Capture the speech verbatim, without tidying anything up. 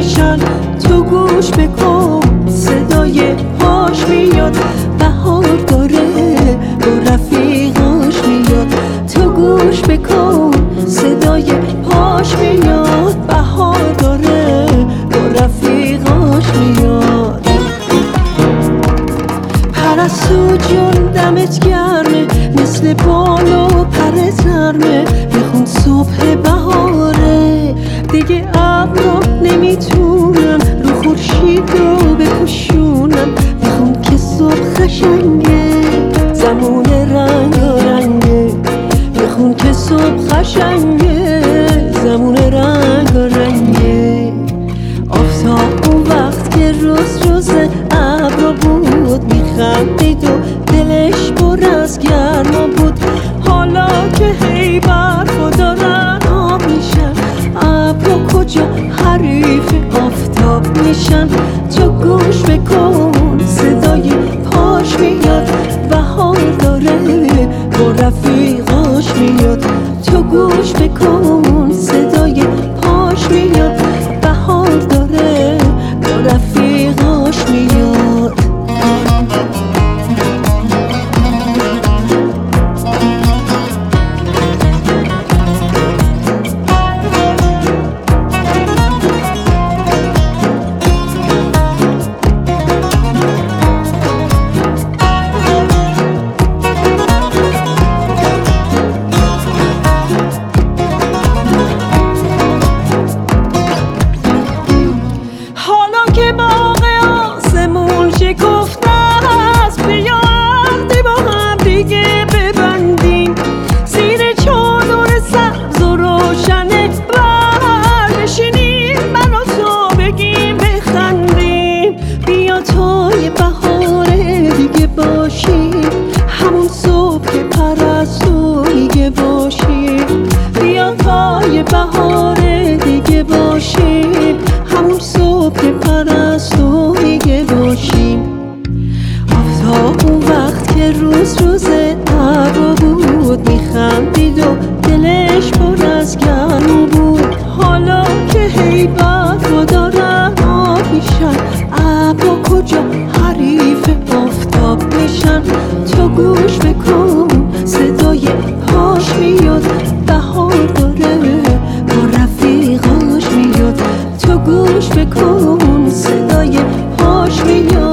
میشن. تو گوش بکن صدای پاش میاد، بهار داره با رفیقاش میاد. تو گوش بکن صدای پاش میاد، بهار داره با رفیقاش میاد. پرستو جون دمت گرمه، مثل بالا پر زرمه. بخون صبح بهاره، دیگه ابرا نمیتونن رو خورشید رو بپوشونن. بخون که صبح قشنگه، زمون رنگ رنگه. بخون که صبح قشنگه، زمون رنگ رنگه. آفتاب اون وقت که روز روز ابرا بود، میخندید و دلش پر از گرما بود. حالا که هی برفا دارن آب میشن، ابرا کجا حریف آفتاب میشن. تو گوش بکن صدای پاش میاد، بهار داره با رفیقاش میاد. تو گوش بکن صدای پاش میاد، بهار داره با رفیقاش میاد. همون صبح که پرستو میگه باشیم، بیا پای بهار دیگه باشیم. همون صبح که پرستو میگه باشیم. آفتاب اون وقت که روز روز ابرا بود، میخندید و دلش پر از گرما بود. حالا که هی برفا دارن آب میشن، ابرا کجا حریف آفتاب میشن. تو گوش بکن صدای پاش میاد، بهار داره با رفیقاش میاد. تو گوش بکن صدای پاش میاد.